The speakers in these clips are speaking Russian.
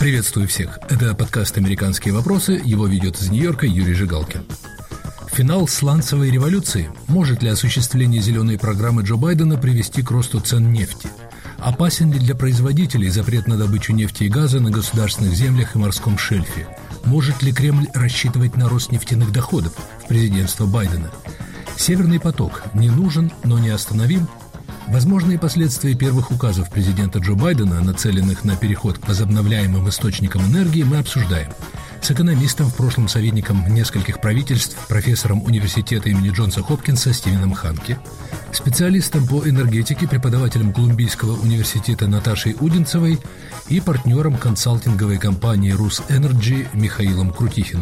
Приветствую всех. Это подкаст «Американские вопросы». Его ведет из Нью-Йорка Юрий Жигалкин. Финал сланцевой революции. Может ли осуществление зеленой программы Джо Байдена привести к росту цен нефти? Опасен ли для производителей запрет на добычу нефти и газа на государственных землях и морском шельфе? Может ли Кремль рассчитывать на рост нефтяных доходов в президентство Байдена? Северный поток не нужен, но не остановим? Возможные последствия первых указов президента Джо Байдена, нацеленных на переход к возобновляемым источникам энергии, мы обсуждаем. С экономистом, в прошлом советником нескольких правительств, профессором университета имени Джонса Хопкинса Стивеном Ханке, специалистом по энергетике, преподавателем Колумбийского университета Наташей Удинцевой и партнером консалтинговой компании «Русэнерджи» Михаилом Крутихиным.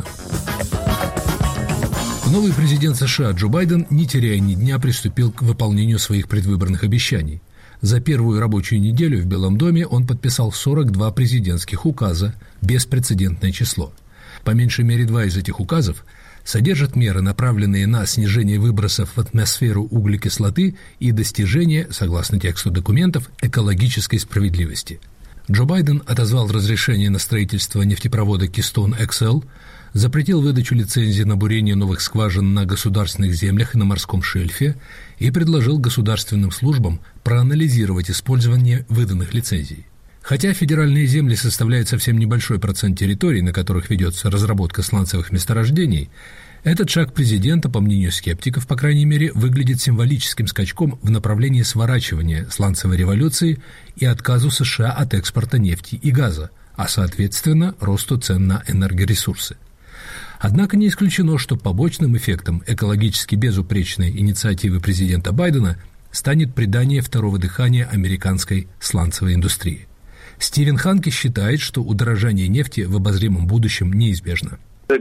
Новый президент США Джо Байден, не теряя ни дня, приступил к выполнению своих предвыборных обещаний. За первую рабочую неделю в Белом доме он подписал 42 президентских указа, беспрецедентное число. По меньшей мере 2 из этих указов содержат меры, направленные на снижение выбросов в атмосферу углекислоты и достижение, согласно тексту документов, экологической справедливости. Джо Байден отозвал разрешение на строительство нефтепровода Keystone XL, запретил выдачу лицензий на бурение новых скважин на государственных землях и на морском шельфе и предложил государственным службам проанализировать использование выданных лицензий. Хотя федеральные земли составляют совсем небольшой процент территорий, на которых ведется разработка сланцевых месторождений, этот шаг президента, по мнению скептиков, по крайней мере, выглядит символическим скачком в направлении сворачивания сланцевой революции и отказу США от экспорта нефти и газа, а, соответственно, росту цен на энергоресурсы. Однако не исключено, что побочным эффектом экологически безупречной инициативы президента Байдена станет придание второго дыхания американской сланцевой индустрии. Стивен Ханке считает, что удорожание нефти в обозримом будущем неизбежно.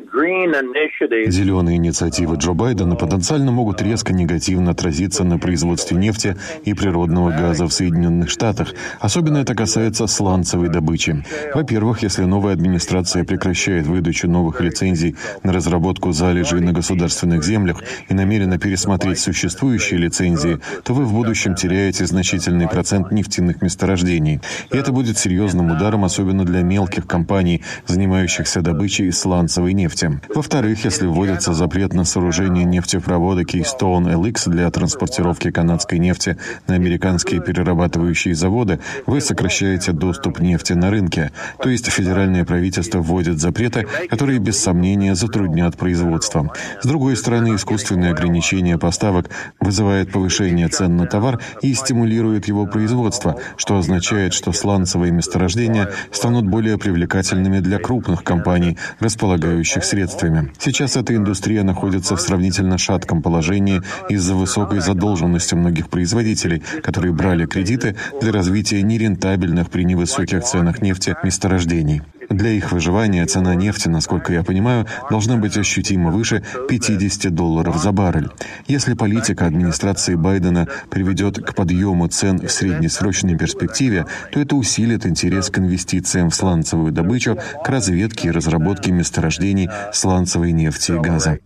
Зеленые инициативы Джо Байдена потенциально могут резко негативно отразиться на производстве нефти и природного газа в Соединенных Штатах. Особенно это касается сланцевой добычи. Во-первых, если новая администрация прекращает выдачу новых лицензий на разработку залежей на государственных землях и намерена пересмотреть существующие лицензии, то вы в будущем теряете значительный процент нефтяных месторождений. И это будет серьезным ударом, особенно для мелких компаний, занимающихся добычей сланцевой нефти. Во-вторых, если вводится запрет на сооружение нефтепровода Keystone LX для транспортировки канадской нефти на американские перерабатывающие заводы, вы сокращаете доступ нефти на рынке. То есть федеральное правительство вводит запреты, которые без сомнения затруднят производство. С другой стороны, искусственное ограничение поставок вызывает повышение цен на товар и стимулирует его производство, что означает, что сланцевые месторождения станут более привлекательными для крупных компаний, располагающих средствами. Сейчас эта индустрия находится в сравнительно шатком положении из-за высокой задолженности многих производителей, которые брали кредиты для развития нерентабельных при невысоких ценах нефти месторождений. Для их выживания цена нефти, насколько я понимаю, должна быть ощутимо выше $50 за баррель. Если политика администрации Байдена приведет к подъему цен в среднесрочной перспективе, то это усилит интерес к инвестициям в сланцевую добычу, к разведке и разработке месторождений сланцевой нефти и газа.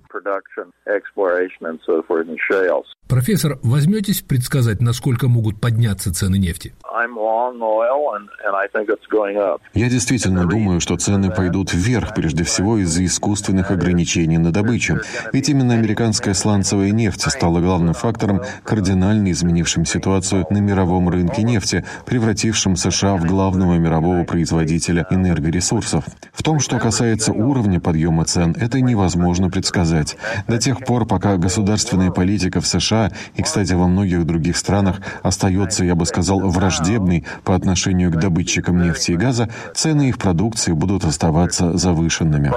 Профессор, возьметесь предсказать, насколько могут подняться цены нефти? Я действительно думаю, что цены пойдут вверх, прежде всего из-за искусственных ограничений на добычу. Ведь именно американская сланцевая нефть стала главным фактором, кардинально изменившим ситуацию на мировом рынке нефти, превратившим США в главного мирового производителя энергоресурсов. В том, что касается уровня подъема цен, это невозможно предсказать. До тех пор, пока государственная политика в США и, кстати, во многих других странах остается, я бы сказал, враждебной по отношению к добытчикам нефти и газа, цены их продукции будут оставаться завышенными.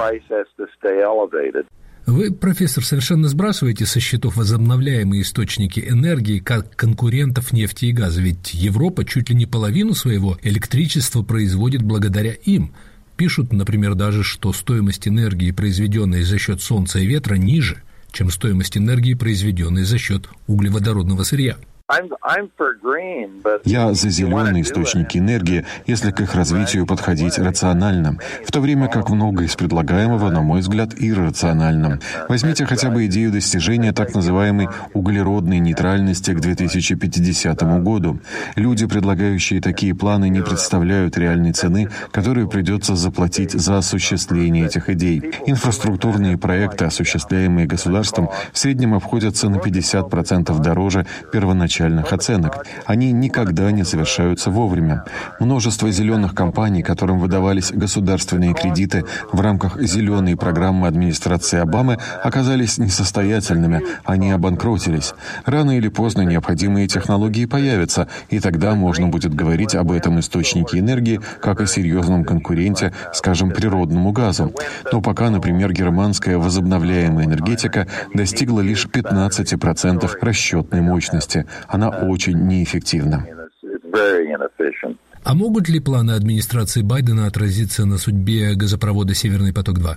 Вы, профессор, совершенно сбрасываете со счетов возобновляемые источники энергии как конкурентов нефти и газа, ведь Европа чуть ли не половину своего электричества производит благодаря им. Пишут, например, даже, что стоимость энергии, произведенной за счет солнца и ветра, ниже, чем стоимость энергии, произведенной за счет углеводородного сырья. Я за зеленые источники энергии, если к их развитию подходить рационально, в то время как многое из предлагаемого, на мой взгляд, иррационально. Возьмите хотя бы идею достижения так называемой углеродной нейтральности к 2050 году. Люди, предлагающие такие планы, не представляют реальной цены, которую придется заплатить за осуществление этих идей. Инфраструктурные проекты, осуществляемые государством, в среднем обходятся на 50% дороже первоначальных оценок. Они никогда не завершаются вовремя. Множество зеленых компаний, которым выдавались государственные кредиты в рамках зеленой программы администрации Обамы, оказались несостоятельными, они обанкротились. Рано или поздно необходимые технологии появятся, и тогда можно будет говорить об этом источнике энергии как о серьезном конкуренте, скажем, природному газу. Но пока, например, германская возобновляемая энергетика достигла лишь 15% расчетной мощности. Она очень неэффективна. А могут ли планы администрации Байдена отразиться на судьбе газопровода «Северный поток-2»?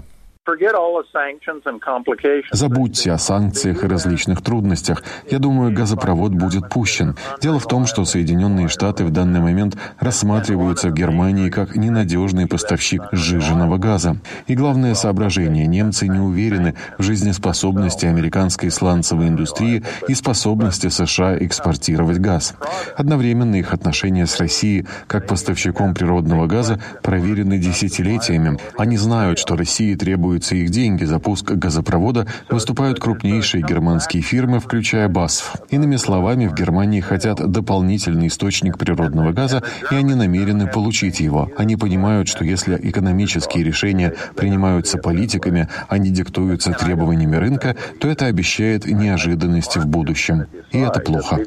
Забудьте о санкциях и различных трудностях. Я думаю, газопровод будет пущен. Дело в том, что Соединенные Штаты в данный момент рассматриваются в Германии как ненадежный поставщик сжиженного газа. И главное соображение – немцы не уверены в жизнеспособности американской сланцевой индустрии и способности США экспортировать газ. Одновременно их отношения с Россией как поставщиком природного газа проверены десятилетиями. Они знают, что России требуется их деньги за пуск газопровода, выступают крупнейшие германские фирмы, включая BASF. Иными словами, в Германии хотят дополнительный источник природного газа, и они намерены получить его. Они понимают, что если экономические решения принимаются политиками, а не диктуются требованиями рынка, то это обещает неожиданности в будущем. И это плохо.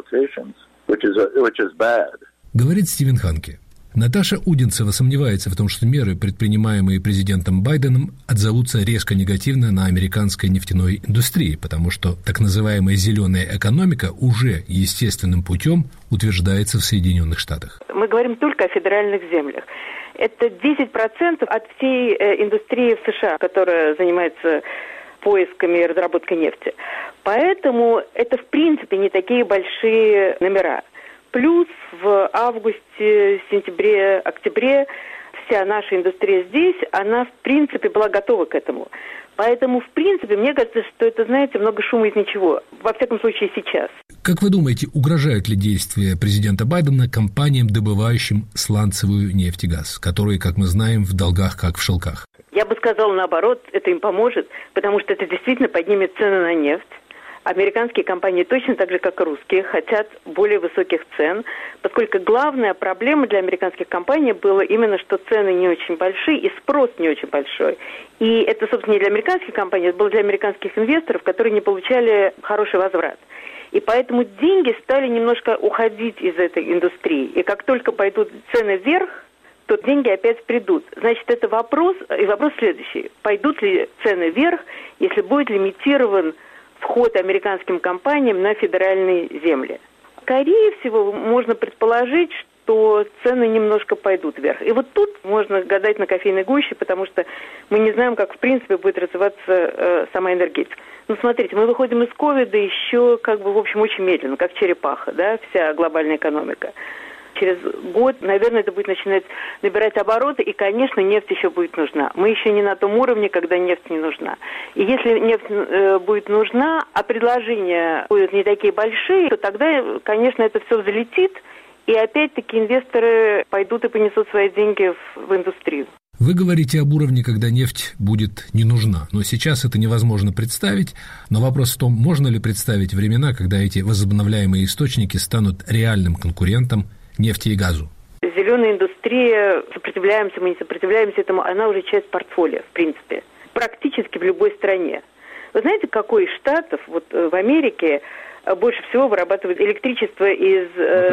Говорит Стивен Ханке. Наташа Удинцева сомневается в том, что меры, предпринимаемые президентом Байденом, отзовутся резко негативно на американской нефтяной индустрии, потому что так называемая зеленая экономика уже естественным путем утверждается в Соединенных Штатах. Мы говорим только о федеральных землях. Это 10% от всей индустрии в США, которая занимается поисками и разработкой нефти. Поэтому это, в принципе, не такие большие номера. Плюс в августе, сентябре, октябре вся наша индустрия здесь, она, в принципе, была готова к этому. Поэтому, в принципе, мне кажется, что это, знаете, много шума из ничего. Во всяком случае, сейчас. Как вы думаете, угрожают ли действия президента Байдена компаниям, добывающим сланцевую нефть и газ, которые, как мы знаем, в долгах, как в шелках? Я бы сказала, наоборот, это им поможет, потому что это действительно поднимет цены на нефть. Американские компании точно так же, как и русские, хотят более высоких цен, поскольку главная проблема для американских компаний была именно, что цены не очень большие и спрос не очень большой. И это, собственно, не для американских компаний, это было для американских инвесторов, которые не получали хороший возврат. И поэтому деньги стали немножко уходить из этой индустрии. И как только пойдут цены вверх, то деньги опять придут. Значит, это вопрос, и вопрос следующий. Пойдут ли цены вверх, если будет лимитирован вход американским компаниям на федеральные земли? Скорее всего, можно предположить, что цены немножко пойдут вверх. И вот тут можно гадать на кофейной гуще, потому что мы не знаем, как в принципе будет развиваться сама энергетика. Ну, смотрите, мы выходим из ковида еще, в общем, очень медленно, как черепаха, да, вся глобальная экономика. Через год, наверное, это будет начинать набирать обороты, и, конечно, нефть еще будет нужна. Мы еще не на том уровне, когда нефть не нужна. И если нефть будет нужна, а предложения будут не такие большие, то тогда, конечно, это все взлетит, и опять-таки инвесторы пойдут и понесут свои деньги в индустрию. Вы говорите об уровне, когда нефть будет не нужна, но сейчас это невозможно представить. Но вопрос в том, можно ли представить времена, когда эти возобновляемые источники станут реальным конкурентом нефти и газу? Зеленая индустрия, сопротивляемся мы, не сопротивляемся этому, она уже часть портфолио, в принципе, практически в любой стране. Вы знаете, какой из штатов в Америке больше всего вырабатывает электричество из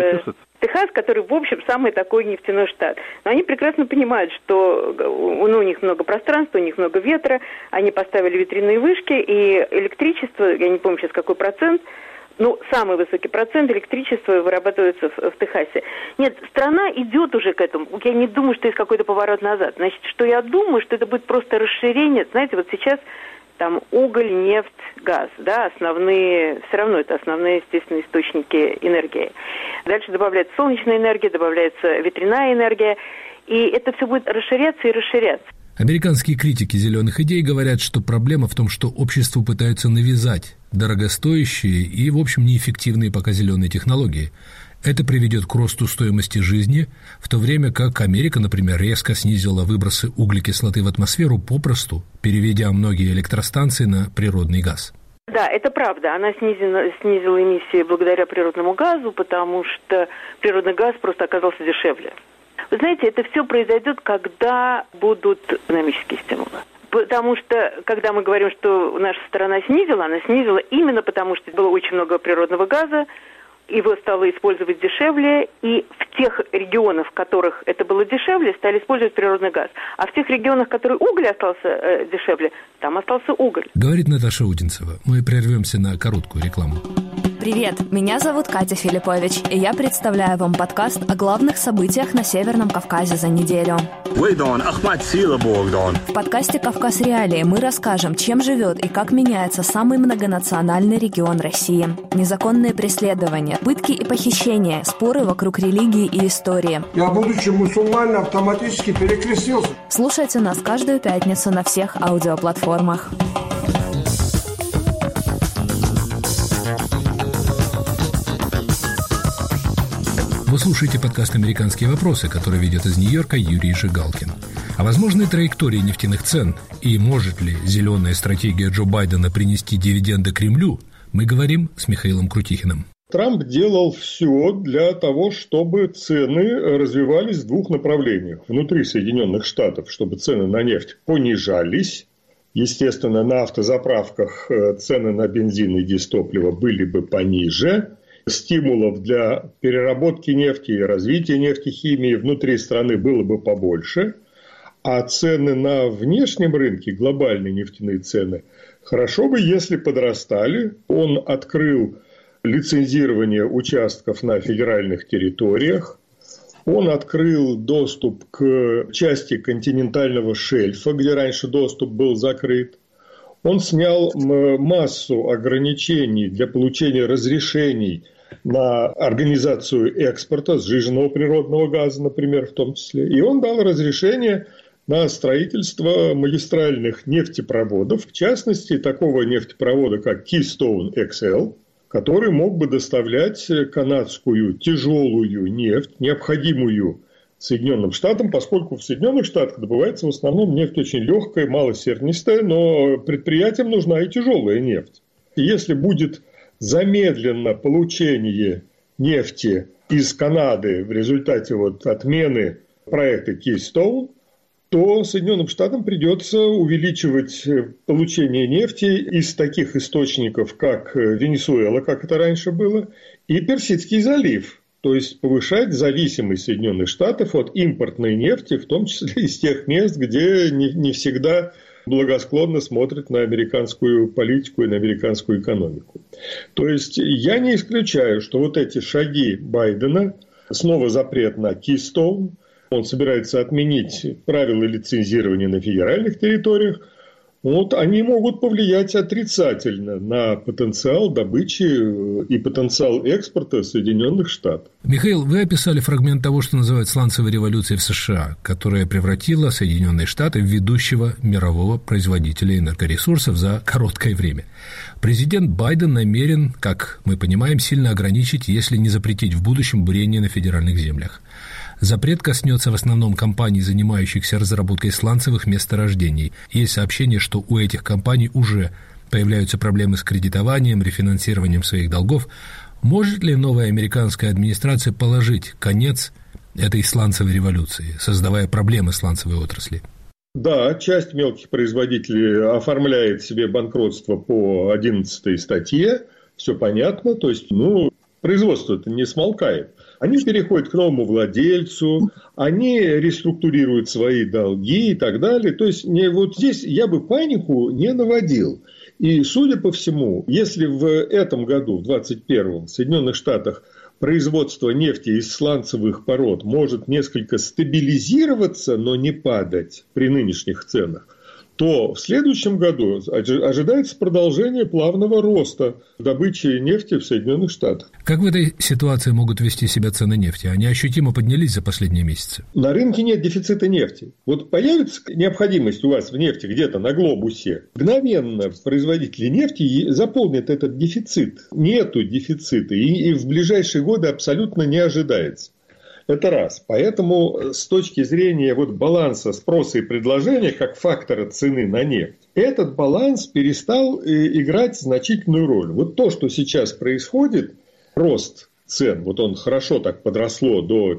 Техас, который, в общем, самый такой нефтяной штат. Но они прекрасно понимают, что у них много пространства, у них много ветра, они поставили ветряные вышки, и электричество, я не помню сейчас какой процент, самый высокий процент электричества вырабатывается в Техасе. Нет, страна идет уже к этому. Я не думаю, что есть какой-то поворот назад. Значит, что я думаю, что это будет просто расширение. Знаете, вот сейчас Там уголь, нефть, газ, да, основные, все равно это основные, естественно, источники энергии. Дальше добавляется солнечная энергия, добавляется ветряная энергия, и это все будет расширяться и расширяться. Американские критики зеленых идей говорят, что проблема в том, что обществу пытаются навязать дорогостоящие и, в общем, неэффективные пока зеленые технологии. Это приведет к росту стоимости жизни, в то время как Америка, например, резко снизила выбросы углекислоты в атмосферу, попросту переведя многие электростанции на природный газ. Да, это правда. Она снизила эмиссии благодаря природному газу, потому что природный газ просто оказался дешевле. Вы знаете, это все произойдет, когда будут экономические стимулы. Потому что, когда мы говорим, что наша страна снизила, она снизила именно потому, что было очень много природного газа, его стало использовать дешевле, и в тех регионах, в которых это было дешевле, стали использовать природный газ. А в тех регионах, в которых уголь остался дешевле, там остался уголь. Говорит Наташа Удинцева. Мы прервемся на короткую рекламу. Привет, меня зовут Катя Филиппович, и я представляю вам подкаст о главных событиях на Северном Кавказе за неделю. В подкасте «Кавказ Реалии» мы расскажем, чем живет и как меняется самый многонациональный регион России. Незаконные преследования, пытки и похищения, споры вокруг религии и истории. Я, будучи мусульманином, автоматически перекрестился. Слушайте нас каждую пятницу на всех аудиоплатформах. Вы слушаете подкаст «Американские вопросы», который ведет из Нью-Йорка Юрий Жигалкин. О возможной траектории нефтяных цен и может ли зеленая стратегия Джо Байдена принести дивиденды Кремлю, мы говорим с Михаилом Крутихиным. Трамп делал все для того, чтобы цены развивались в двух направлениях. Внутри Соединенных Штатов, чтобы цены на нефть понижались. Естественно, на автозаправках цены на бензин и дизтопливо были бы пониже. Стимулов для переработки нефти и развития нефтехимии внутри страны было бы побольше, а цены на внешнем рынке, глобальные нефтяные цены, хорошо бы, если подрастали. Он открыл лицензирование участков на федеральных территориях, он открыл доступ к части континентального шельфа, где раньше доступ был закрыт. Он снял массу ограничений для получения разрешений на организацию экспорта сжиженного природного газа, например, в том числе. И он дал разрешение на строительство магистральных нефтепроводов, в частности, такого нефтепровода, как Keystone XL, который мог бы доставлять канадскую тяжелую нефть, необходимую Соединенным Штатам, поскольку в Соединенных Штатах добывается в основном нефть очень легкая, малосернистая, но предприятиям нужна и тяжелая нефть. И если будет замедлено получение нефти из Канады в результате отмены проекта Keystone, то Соединенным Штатам придется увеличивать получение нефти из таких источников, как Венесуэла, как это раньше было, и Персидский залив. То есть повышать зависимость Соединенных Штатов от импортной нефти, в том числе из тех мест, где не всегда благосклонно смотрят на американскую политику и на американскую экономику. То есть я не исключаю, что эти шаги Байдена, снова запрет на Keystone, он собирается отменить правила лицензирования на федеральных территориях, они могут повлиять отрицательно на потенциал добычи и потенциал экспорта Соединенных Штатов. Михаил, вы описали фрагмент того, что называют сланцевой революцией в США, которая превратила Соединенные Штаты в ведущего мирового производителя энергоресурсов за короткое время. Президент Байден намерен, как мы понимаем, сильно ограничить, если не запретить в будущем бурение на федеральных землях. Запрет коснется в основном компаний, занимающихся разработкой сланцевых месторождений. Есть сообщение, что у этих компаний уже появляются проблемы с кредитованием, рефинансированием своих долгов. Может ли новая американская администрация положить конец этой сланцевой революции, создавая проблемы сланцевой отрасли? Да, часть мелких производителей оформляет себе банкротство по 11 статье. Все понятно. То есть, производство-то не смолкает. Они переходят к новому владельцу, они реструктурируют свои долги и так далее. То есть, здесь я бы панику не наводил. И, судя по всему, если в этом году, в 2021, в Соединенных Штатах производство нефти из сланцевых пород может несколько стабилизироваться, но не падать при нынешних ценах, то в следующем году ожидается продолжение плавного роста добычи нефти в Соединенных Штатах. Как в этой ситуации могут вести себя цены нефти? Они ощутимо поднялись за последние месяцы. На рынке нет дефицита нефти. Вот появится необходимость у вас в нефти где-то на глобусе, мгновенно производители нефти заполнят этот дефицит. Нету дефицита, и в ближайшие годы абсолютно не ожидается. Это раз. Поэтому с точки зрения баланса спроса и предложения, как фактора цены на нефть, этот баланс перестал играть значительную роль. Вот то, что сейчас происходит, рост цен, он хорошо так подросло до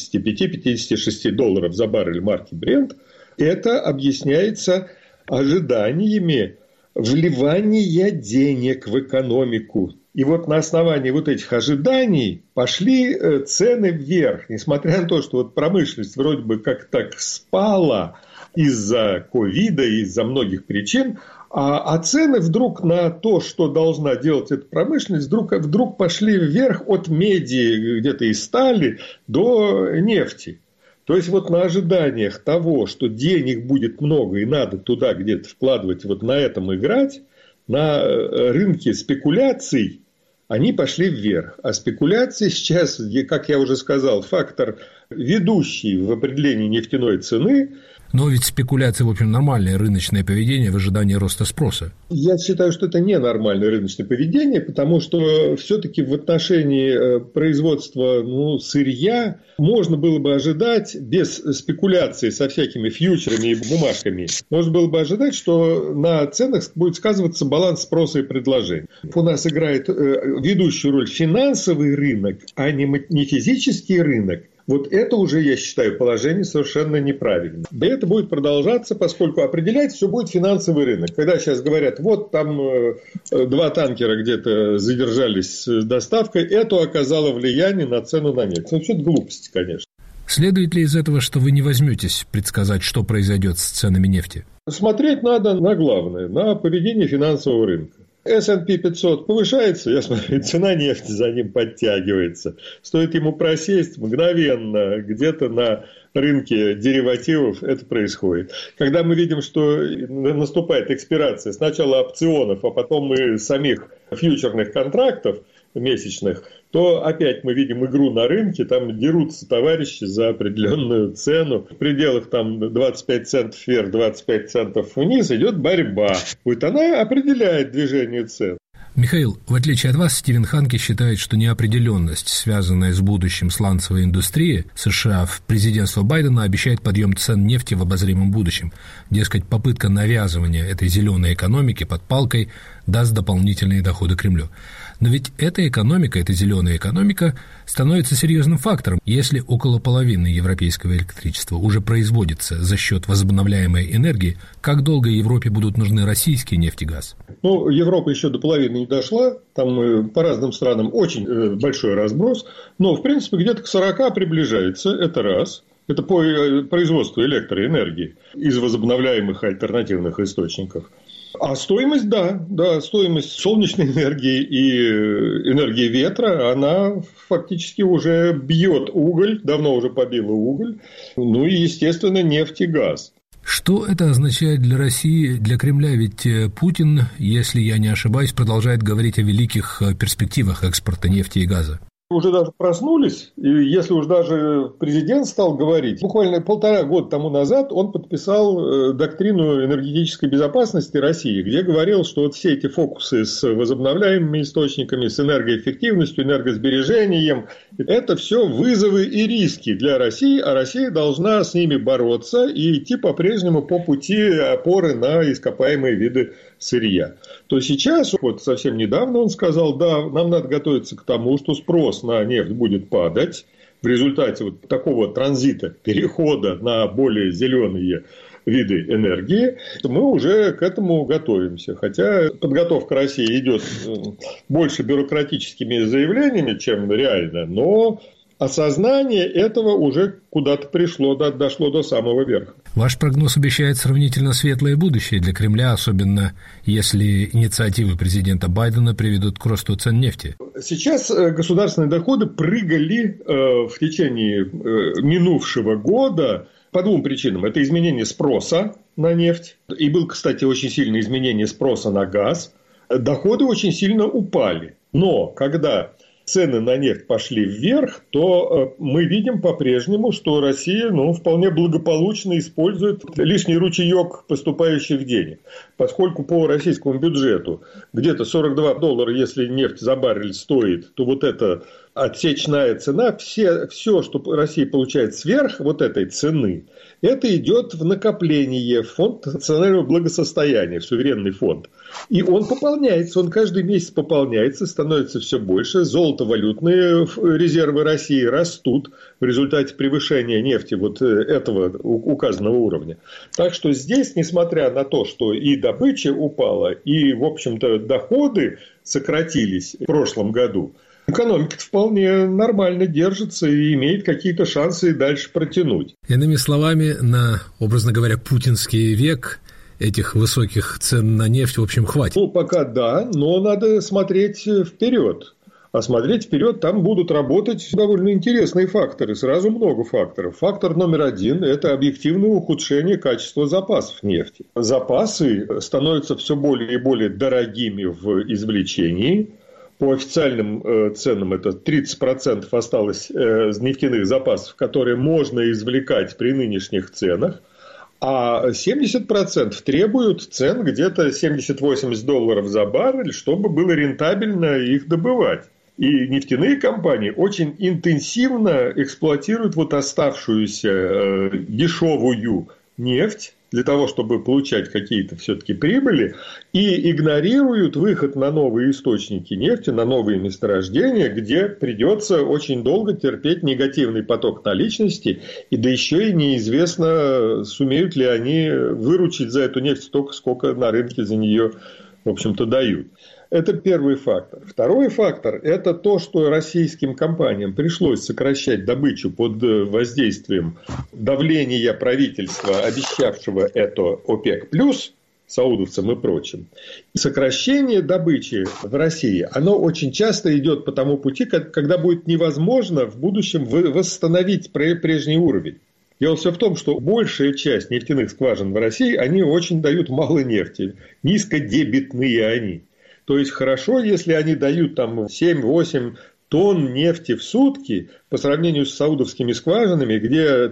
55-56 долларов за баррель марки Brent, это объясняется ожиданиями вливания денег в экономику. И на основании этих ожиданий пошли цены вверх, несмотря на то, что промышленность вроде бы как так спала из-за ковида, из-за многих причин, а цены вдруг на то, что должна делать эта промышленность, вдруг пошли вверх от меди, где-то и стали, до нефти. То есть на ожиданиях того, что денег будет много и надо туда где-то вкладывать, на этом играть, на рынке спекуляций они пошли вверх. А спекуляции сейчас, как я уже сказал, фактор, ведущий в определении нефтяной цены. Но ведь спекуляции, в общем, нормальное рыночное поведение в ожидании роста спроса. Я считаю, что это не нормальное рыночное поведение, потому что все-таки в отношении производства сырья можно было бы ожидать без спекуляции со всякими фьючерами и бумажками. Можно было бы ожидать, что на ценах будет сказываться баланс спроса и предложения. У нас играет ведущую роль финансовый рынок, а не физический рынок. Это уже, я считаю, положение совершенно неправильное. И это будет продолжаться, поскольку определять все будет финансовый рынок. Когда сейчас говорят, там 2 танкера где-то задержались с доставкой, это оказало влияние на цену на нефть. Все это глупости, конечно. Следует ли из этого, что вы не возьметесь предсказать, что произойдет с ценами нефти? Смотреть надо на главное, на поведение финансового рынка. S&P 500 повышается, я смотрю, цена нефти за ним подтягивается. Стоит ему просесть, мгновенно где-то на рынке деривативов это происходит. Когда мы видим, что наступает экспирация сначала опционов, а потом и самих фьючерных контрактов месячных, то опять мы видим игру на рынке, там дерутся товарищи за определенную цену. В пределах 25 центов вверх, 25 центов вниз идет борьба. Она определяет движение цен. Михаил, в отличие от вас, Стивен Ханке считает, что неопределенность, связанная с будущим сланцевой индустрии США в президентство Байдена, обещает подъем цен нефти в обозримом будущем. Дескать, попытка навязывания этой зеленой экономики под палкой даст дополнительные доходы Кремлю. Но ведь эта зеленая экономика становится серьезным фактором, если около половины европейского электричества уже производится за счет возобновляемой энергии. Как долго Европе будут нужны российский нефть и газ? Европа еще до половины не дошла, там по разным странам очень большой разброс, но в принципе где-то к 40 приближается, это раз. Это по производству электроэнергии из возобновляемых альтернативных источников. А стоимость, стоимость солнечной энергии и энергии ветра, она фактически уже бьет уголь, давно уже побила уголь, и, естественно, нефть и газ. Что это означает для России, для Кремля? Ведь Путин, если я не ошибаюсь, продолжает говорить о великих перспективах экспорта нефти и газа. Уже даже проснулись, и если уж даже президент стал говорить, буквально 1,5 года тому назад он подписал доктрину энергетической безопасности России, где говорил, что все эти фокусы с возобновляемыми источниками, с энергоэффективностью, энергосбережением, это все вызовы и риски для России, а Россия должна с ними бороться и идти по-прежнему по пути опоры на ископаемые виды сырья. То сейчас, совсем недавно он сказал, нам надо готовиться к тому, что спрос на нефть будет падать в результате такого транзита, перехода на более зеленые виды энергии, мы уже к этому готовимся. Хотя подготовка России идет больше бюрократическими заявлениями, чем реально, но осознание этого уже куда-то дошло до самого верха. Ваш прогноз обещает сравнительно светлое будущее для Кремля, особенно если инициативы президента Байдена приведут к росту цен нефти. Сейчас государственные доходы прыгали в течение минувшего года по 2 причинам. Это изменение спроса на нефть. И было, кстати, очень сильное изменение спроса на газ. Доходы очень сильно упали. Но когда цены на нефть пошли вверх, то мы видим по-прежнему, что Россия вполне благополучно использует лишний ручеек поступающих денег. Поскольку по российскому бюджету где-то $42, если нефть за баррель стоит, то вот эта отсечная цена, все, что Россия получает сверх вот этой цены, это идет в накопление, в фонд национального благосостояния, в суверенный фонд. И он пополняется, он каждый месяц пополняется, становится все больше. Золотовалютные резервы России растут в результате превышения нефти вот этого указанного уровня. Так что здесь, несмотря на то, что и добыча упала, и, в общем-то, доходы сократились в прошлом году, экономика вполне нормально держится и имеет какие-то шансы и дальше протянуть. Иными словами, на, образно говоря, путинский век этих высоких цен на нефть, в общем, хватит. Пока да, но надо смотреть вперед. А смотреть вперед там будут работать довольно интересные факторы. Сразу много факторов. Фактор номер один – это объективное ухудшение качества запасов нефти. Запасы становятся все более и более дорогими в извлечении. По официальным ценам это 30% осталось нефтяных запасов, которые можно извлекать при нынешних ценах. А 70% требуют цен где-то $70-80 за баррель, чтобы было рентабельно их добывать. И нефтяные компании очень интенсивно эксплуатируют вот оставшуюся дешевую нефть для того, чтобы получать какие-то все-таки прибыли, и игнорируют выход на новые источники нефти, на новые месторождения, где придется очень долго терпеть негативный поток наличности, и да еще и неизвестно, сумеют ли они выручить за эту нефть столько, сколько на рынке за нее, в общем-то, дают. Это первый фактор. Второй фактор – это то, что российским компаниям пришлось сокращать добычу под воздействием давления правительства, обещавшего это ОПЕК+, саудовцам и прочим. Сокращение добычи в России, оно очень часто идет по тому пути, когда будет невозможно в будущем восстановить прежний уровень. Дело все в том, что большая часть нефтяных скважин в России, они очень дают мало нефти, низкодебитные они. То есть хорошо, если они дают там 7-8 тонн нефти в сутки по сравнению с саудовскими скважинами, где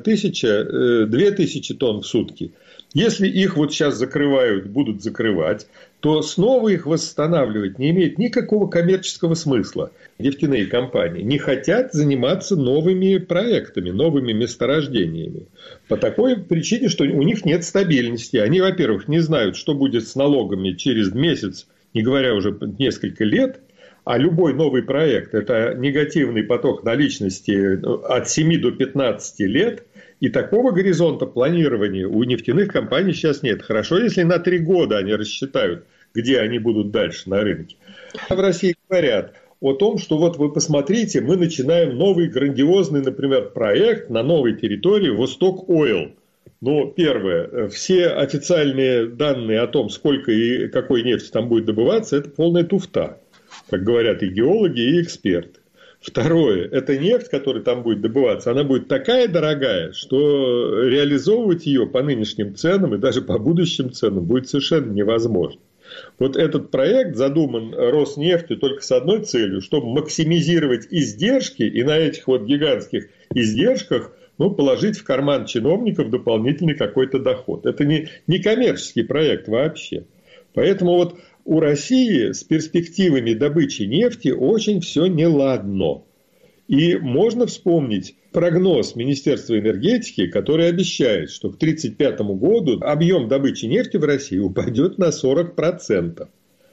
1000-2000 тонн в сутки. Если их вот сейчас закрывают, будут закрывать, то снова их восстанавливать не имеет никакого коммерческого смысла. Нефтяные компании не хотят заниматься новыми проектами, новыми месторождениями. По такой причине, что у них нет стабильности. Они, во-первых, не знают, что будет с налогами через месяц, не говоря уже несколько лет, а любой новый проект – это негативный поток наличности от 7 до 15 лет, и такого горизонта планирования у нефтяных компаний сейчас нет. Хорошо, если на 3 года они рассчитают, где они будут дальше на рынке. В России говорят о том, что вот вы посмотрите, мы начинаем новый грандиозный, например, проект на новой территории «Восток Ойл». Ну, первое, все официальные данные о том, сколько и какой нефти там будет добываться, это полная туфта, как говорят и геологи, и эксперты. Второе, эта нефть, которая там будет добываться, она будет такая дорогая, что реализовывать ее по нынешним ценам и даже по будущим ценам будет совершенно невозможно. Вот этот проект задуман Роснефтью только с одной целью, чтобы максимизировать издержки и на этих вот гигантских издержках положить в карман чиновников дополнительный какой-то доход. Это не коммерческий проект вообще. Поэтому вот у России с перспективами добычи нефти очень все неладно. И можно вспомнить прогноз Министерства энергетики, который обещает, что к 1935 году объем добычи нефти в России упадет на 40%.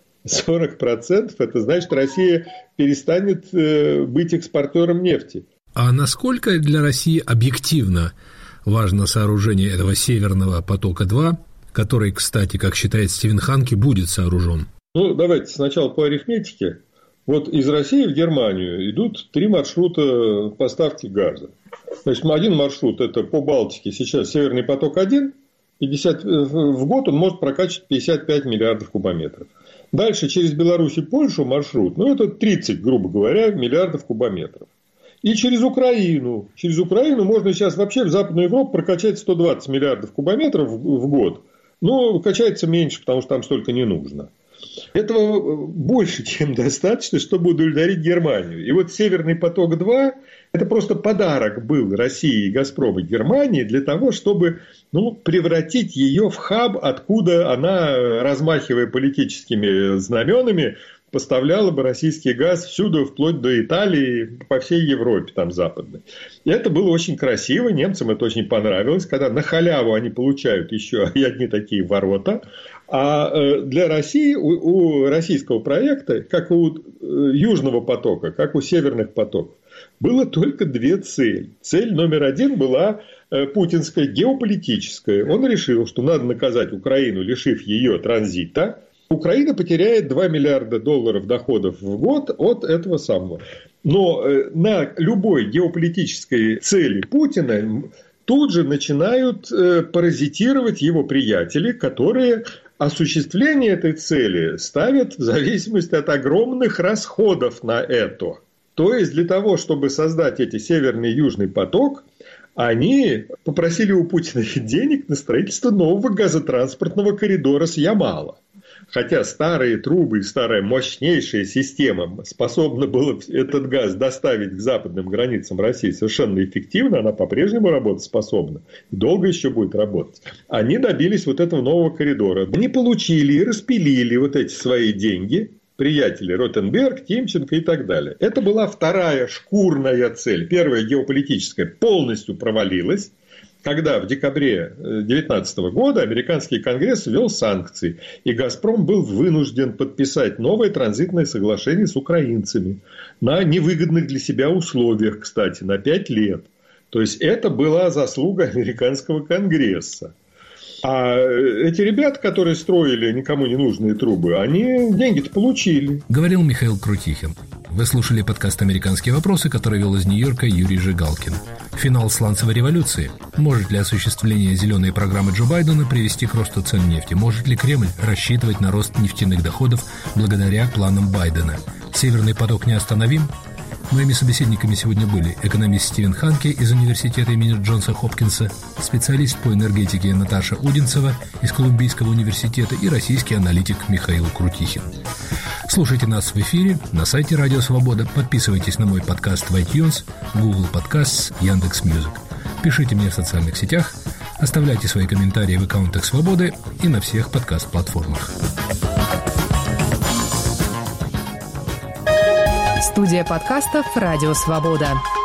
40% – это значит, Россия перестанет быть экспортером нефти. А насколько для России объективно важно сооружение этого Северного потока-2, который, кстати, как считает Стивен Ханке, будет сооружен? Давайте сначала по арифметике. Вот из России в Германию идут 3 маршрута поставки газа. Значит, один маршрут – это по Балтике, сейчас Северный поток-1, в год он может прокачивать 55 миллиардов кубометров. Дальше через Беларусь и Польшу маршрут, это 30, грубо говоря, миллиардов кубометров. И через Украину. Через Украину можно сейчас вообще в Западную Европу прокачать 120 миллиардов кубометров в год. но качается меньше, потому что там столько не нужно. Этого больше, чем достаточно, чтобы удовлетворить Германию. И вот «Северный поток-2» – это просто подарок был России и «Газпрому» Германии для того, чтобы превратить ее в хаб, откуда она, размахивая политическими знаменами, поставляла бы российский газ всюду, вплоть до Италии, по всей Европе, там западной. И это было очень красиво, немцам это очень понравилось, когда на халяву они получают еще и одни такие ворота. А для России, у российского проекта, как у Южного потока, как у Северных потоков, было только две цели. Цель номер один была путинская, геополитическая. Он решил, что надо наказать Украину, лишив ее транзита. Украина потеряет $2 миллиарда доходов в год от этого самого. Но на любой геополитической цели Путина тут же начинают паразитировать его приятели, которые осуществление этой цели ставят в зависимости от огромных расходов на это. То есть, для того, чтобы создать эти Северный и Южный поток, они попросили у Путина денег на строительство нового газотранспортного коридора с Ямала. Хотя старые трубы и старая мощнейшая система способна была этот газ доставить к западным границам России совершенно эффективно, она по-прежнему работоспособна и долго еще будет работать. Они добились вот этого нового коридора. Они получили и распилили вот эти свои деньги, приятели Ротенберг, Тимченко и так далее. Это была вторая шкурная цель. Первая геополитическая полностью провалилась, когда в декабре 2019 года американский конгресс ввел санкции, и «Газпром» был вынужден подписать новое транзитное соглашение с украинцами на невыгодных для себя условиях, кстати, на 5 лет. То есть, это была заслуга американского конгресса. А эти ребята, которые строили никому не нужные трубы, они деньги-то получили. Говорил Михаил Крутихин. Вы слушали подкаст «Американские вопросы», который вел из Нью-Йорка Юрий Жигалкин. Финал сланцевой революции. Может ли осуществление зеленой программы Джо Байдена привести к росту цен нефти? Может ли Кремль рассчитывать на рост нефтяных доходов благодаря планам Байдена? Северный поток неостановим? Моими собеседниками сегодня были экономист Стивен Ханке из университета имени Джонса Хопкинса, специалист по энергетике Наташа Удинцева из Колумбийского университета и российский аналитик Михаил Крутихин. Слушайте нас в эфире на сайте Радио Свобода, подписывайтесь на мой подкаст в iTunes, Google Podcasts, Яндекс.Мьюзик. Пишите мне в социальных сетях, оставляйте свои комментарии в аккаунтах Свободы и на всех подкаст-платформах. Студия подкастов «Радио Свобода».